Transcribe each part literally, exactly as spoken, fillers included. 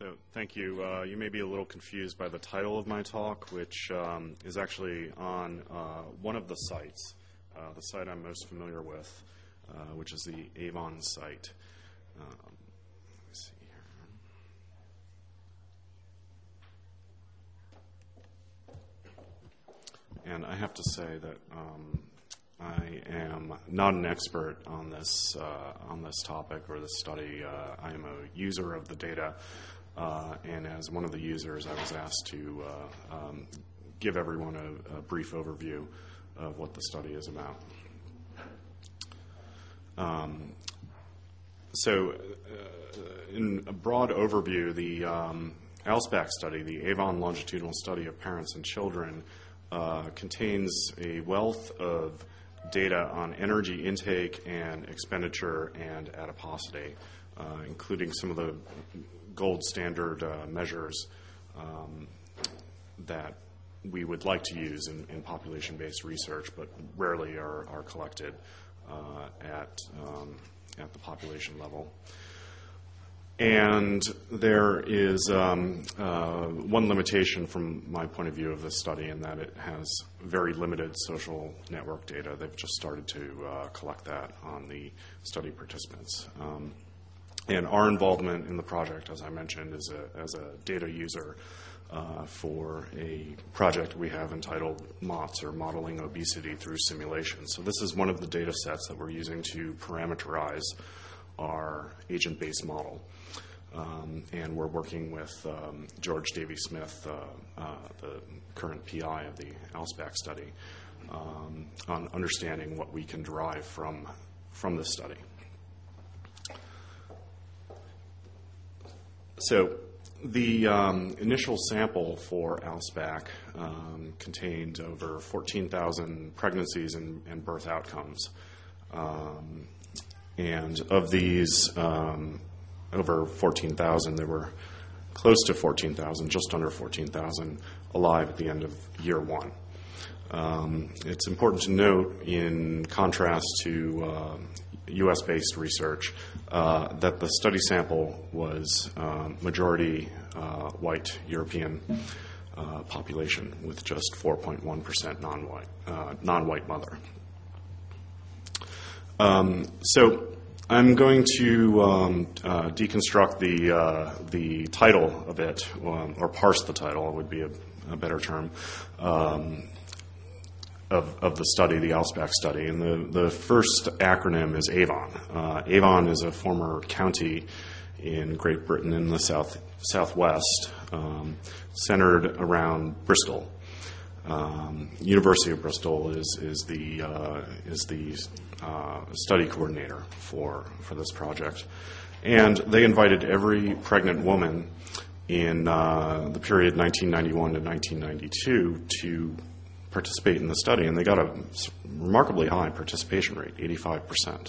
So thank you. Uh, you may be a little confused by the title of my talk, which um, is actually on uh, one of the sites, uh, the site I'm most familiar with, uh, which is the Avon site. Um, let me see here. And I have to say that um, I am not an expert on this uh, on this topic or this study. Uh, I am a user of the data. Uh, and as one of the users, I was asked to uh, um, give everyone a, a brief overview of what the study is about. Um, so, uh, in a broad overview, the um, ALSPAC study, the Avon longitudinal study of parents and children, uh, contains a wealth of data on energy intake and expenditure and adiposity, uh, including some of the gold standard uh, measures um, that we would like to use in, in population-based research, but rarely are, are collected uh, at, um, at the population level. And there is um, uh, one limitation from my point of view of this study, in that it has very limited social network data. They've just started to uh, collect that on the study participants. Um, And our involvement in the project, as I mentioned, is a, as a data user uh, for a project we have entitled MOTS, or Modeling Obesity Through Simulation. So this is one of the data sets that we're using to parameterize our agent-based model. Um, and we're working with um, George Davey-Smith, uh, uh, the current P I of the ALSPAC study, um, on understanding what we can derive from, from this study. So the um, initial sample for ALSPAC um, contained over fourteen thousand pregnancies and, and birth outcomes. Um, and of these, um, over fourteen thousand, there were close to fourteen thousand, just under fourteen thousand, alive at the end of year one. Um, it's important to note, in contrast to uh, U S-based research, uh, that the study sample was um, majority uh, white European uh, population, with just four point one percent non-white uh, non-white mother. Um, so I'm going to um, uh, deconstruct the uh, the title of it, um, or parse the title would be a, a better term. Um, Of, of the study, the ALSPAC study. And the, the first acronym is Avon. Uh, Avon is a former county in Great Britain in the south southwest, um, centered around Bristol. Um, University of Bristol is is the uh, is the uh, study coordinator for for this project, and they invited every pregnant woman in uh, the period nineteen ninety-one to nineteen ninety-two to participate in the study, and they got a remarkably high participation rate, eighty-five percent.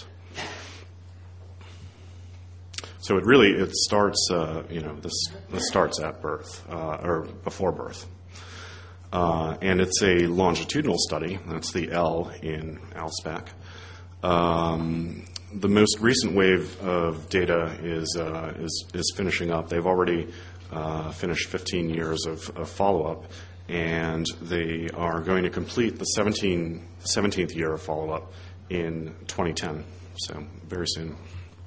So it really, it starts, uh, you know, this, this starts at birth, uh, or before birth. Uh, and it's a longitudinal study. That's the L in ALSPAC. Um, the most recent wave of data is, uh, is, is finishing up. They've already uh, finished fifteen years of, of follow-up, and they are going to complete the seventeenth year of follow-up in twenty ten, so very soon.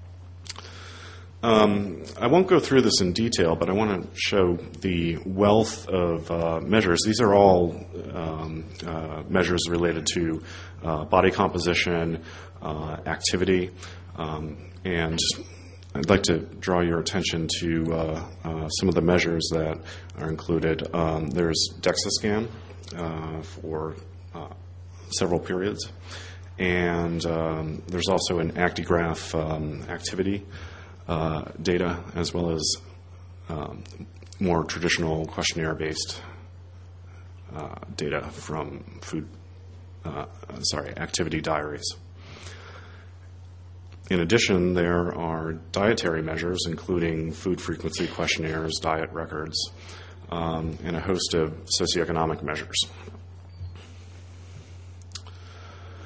Um, I won't go through this in detail, but I want to show the wealth of uh, measures. These are all um, uh, measures related to uh, body composition, uh, activity, um, and I'd like to draw your attention to uh, uh, some of the measures that are included. Um, there's DEXA scan uh, for uh, several periods, and um, there's also an actigraph um, activity uh, data, as well as um, more traditional questionnaire-based uh, data from food, uh, sorry, activity diaries. In addition, there are dietary measures, including food frequency questionnaires, diet records, um, and a host of socioeconomic measures.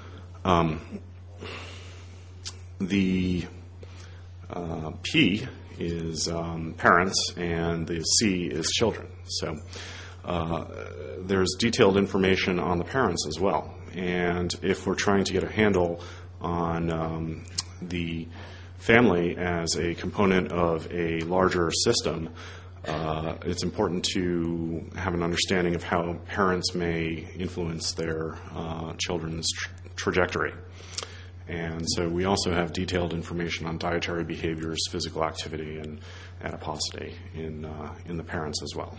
Um, the uh, P is um, parents, and the C is children. So uh, there's detailed information on the parents as well. And if we're trying to get a handle on um, the family as a component of a larger system, uh, it's important to have an understanding of how parents may influence their uh, children's tra- trajectory. And so we also have detailed information on dietary behaviors, physical activity, and adiposity in uh, in the parents as well.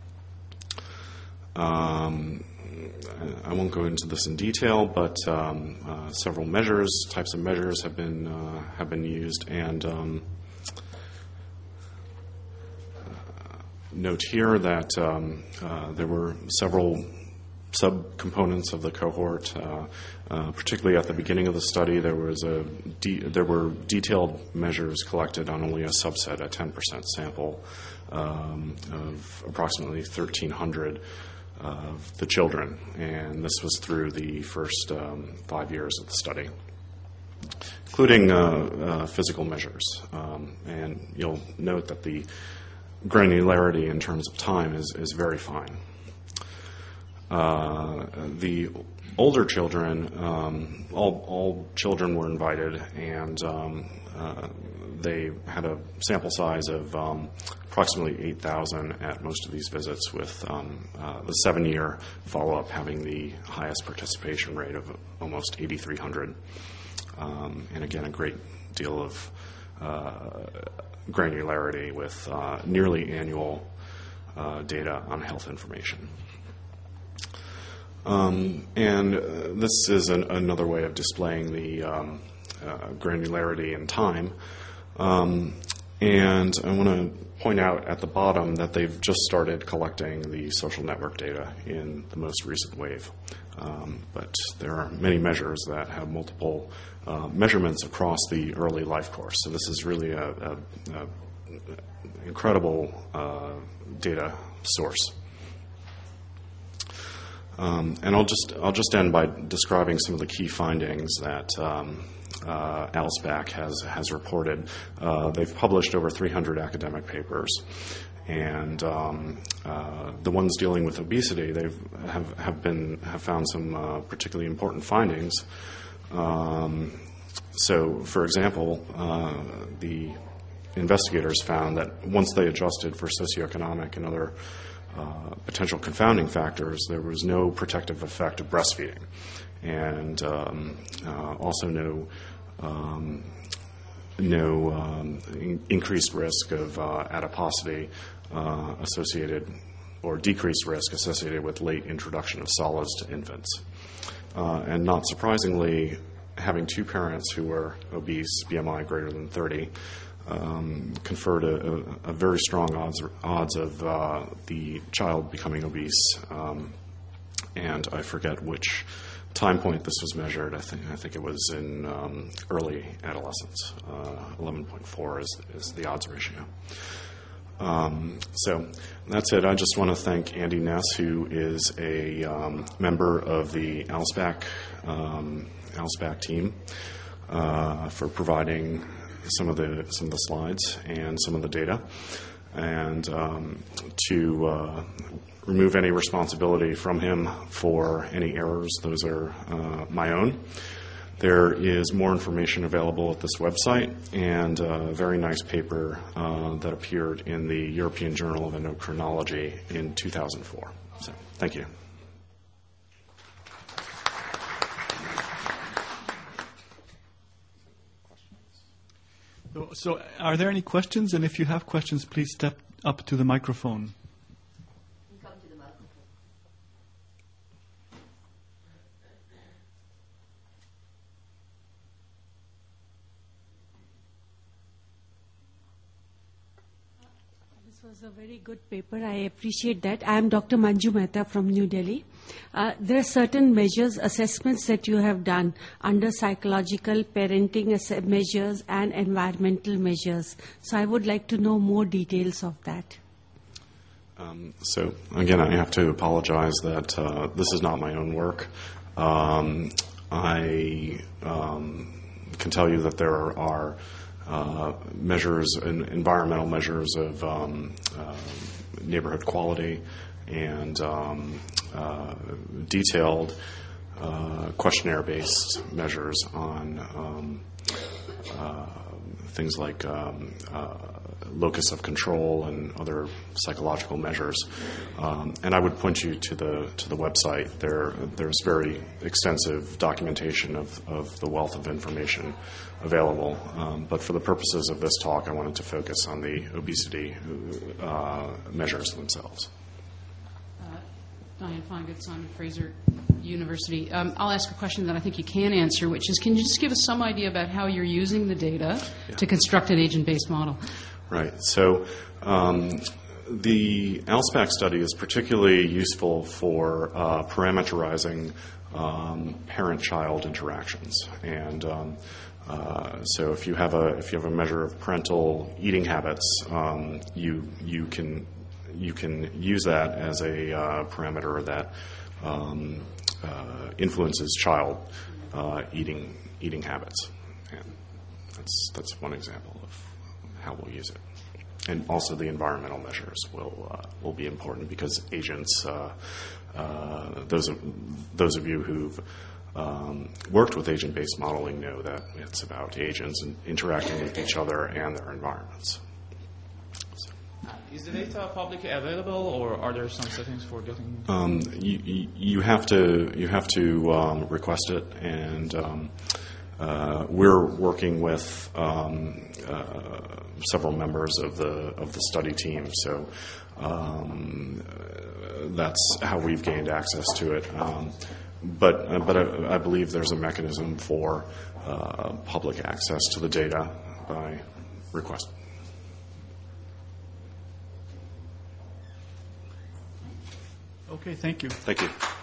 Um, I won't go into this in detail, but um, uh, several measures, types of measures, have been uh, have been used. And um, uh, note here that um, uh, there were several subcomponents of the cohort. Uh, uh, particularly at the beginning of the study, there was a de- there were detailed measures collected on only a subset, a ten percent sample um, of approximately thirteen hundred of the children, and this was through the first um, five years of the study, including uh, uh, physical measures. Um, and you'll note that the granularity in terms of time is, is very fine. Uh, the older children, um, all, all children were invited, and um, uh, they had a sample size of um, approximately eight thousand at most of these visits, with um, uh, the seven-year follow-up having the highest participation rate of almost eighty-three hundred. Um, and again, a great deal of uh, granularity with uh, nearly annual uh, data on health information. Um, and uh, this is an, another way of displaying the um, uh, granularity in time. Um, and I want to point out at the bottom that they've just started collecting the social network data in the most recent wave. Um, but there are many measures that have multiple uh, measurements across the early life course. So this is really a, a, a incredible uh, data source. Um, and I'll just I'll just end by describing some of the key findings that um, uh, ALSPAC has has reported. Uh, they've published over three hundred academic papers, and um, uh, the ones dealing with obesity, they've have, have been have found some uh, particularly important findings. Um, so, for example, uh, the investigators found that once they adjusted for socioeconomic and other Uh, potential confounding factors, there was no protective effect of breastfeeding, and um, uh, also no um, no um, in- increased risk of uh, adiposity uh, associated or decreased risk associated with late introduction of solids to infants. Uh, and not surprisingly, having two parents who were obese, B M I greater than thirty, Um, conferred a, a, a very strong odds odds of uh, the child becoming obese, um, and I forget which time point this was measured. I think I think it was in um, early adolescence. Uh, eleven point four is is the odds ratio. Um, so that's it. I just want to thank Andy Ness, who is a um, member of the ALSPAC um, ALSPAC team, uh, for providing some of the some of the slides and some of the data, and um, to uh, remove any responsibility from him for any errors. Those are uh, my own. There is more information available at this website, and a very nice paper uh, that appeared in the European Journal of Endocrinology in two thousand four. So, thank you. So, so are there any questions? And if you have questions, please step up to the microphone. Come to the microphone. This was a very good paper. I appreciate that. I am Doctor Manju Mehta from New Delhi. Uh, there are certain measures, assessments that you have done under psychological, parenting ass- measures and environmental measures. So I would like to know more details of that. Um, so, again, I have to apologize that uh, this is not my own work. Um, I um, can tell you that there are uh, measures, en- environmental measures of um, uh, neighborhood quality, and um, uh, detailed uh, questionnaire-based measures on um, uh, things like um, uh, locus of control and other psychological measures. Um, and I would point you to the to the website. There, there's very extensive documentation of, of the wealth of information available. Um, but for the purposes of this talk, I wanted to focus on the obesity uh, measures themselves. Uh, Diane Feingood, Simon Fraser University. Um, I'll ask a question that I think you can answer, which is, can you just give us some idea about how you're using the data yeah. to construct an agent-based model? Right. So um, the ALSPAC study is particularly useful for uh, parameterizing um, parent-child interactions, and um, uh, so if you have a if you have a measure of parental eating habits, um, you you can you can use that as a uh, parameter that um, uh, influences child uh, eating eating habits, and that's that's one example of how we'll use it. And also the environmental measures will uh, will be important, because agents, uh, uh, those of, those of you who've um, worked with agent-based modeling know that it's about agents and interacting with each other and their environments. So. Is the data publicly available, or are there some settings for getting? Um, you, you have to you have to um, request it, and um, uh, we're working with um, uh, several members of the of the study team. So um, that's how we've gained access to it. Um, but uh, but I, I believe there's a mechanism for uh, public access to the data by request. Okay, thank you. Thank you.